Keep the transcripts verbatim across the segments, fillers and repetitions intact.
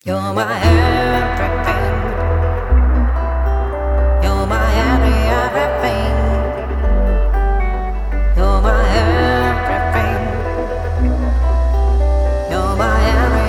You're my everything. You're my every everything. You're my everything. You're my every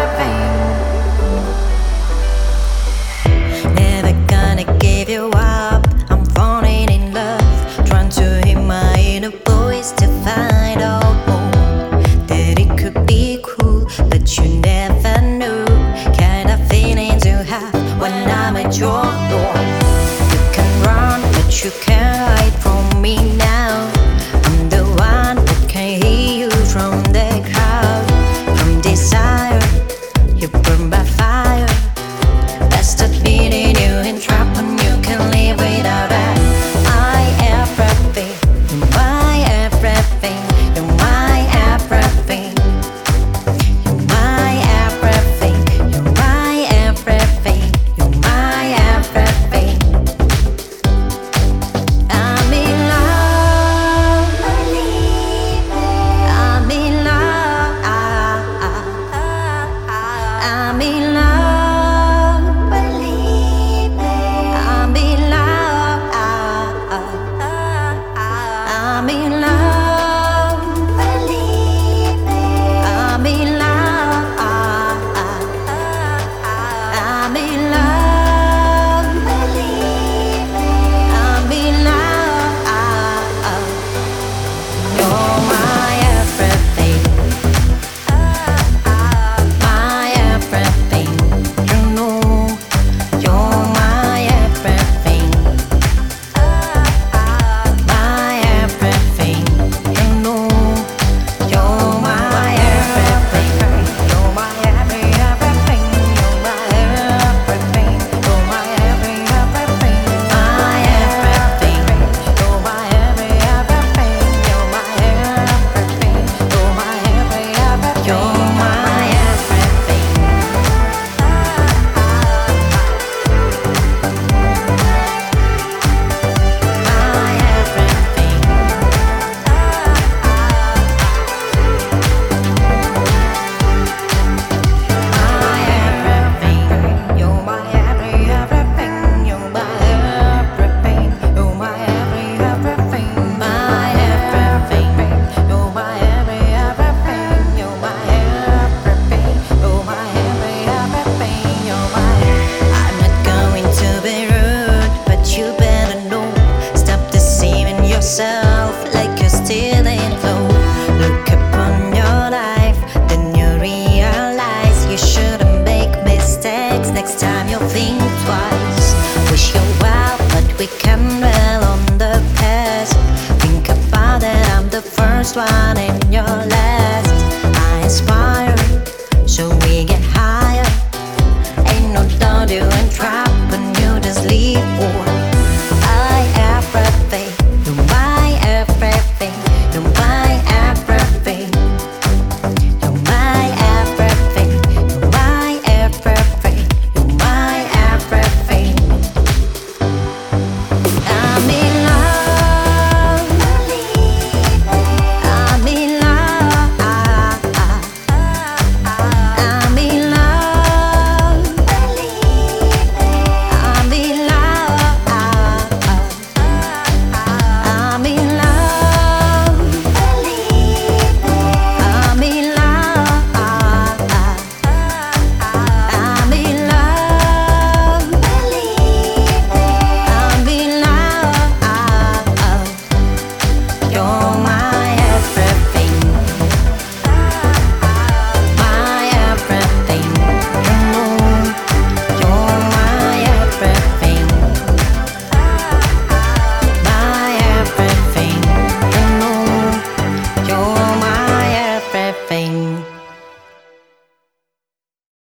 everything. Never gonna give you up. I'm falling in love, trying to hear my inner voice to find out more. That it could be cool, but you never knew. Kind of feelings you have when I'm at your door. You can run, but you can't hide from me now. I'm the one that can hear you from the crowd. From desire, you burn by fire. That's the feeling you entrap when you can live without that. I everything, you're my everything, you're my everything. You're my everything, you're my everything, you're my everything. I'm in love, I'm in love, I'm in love.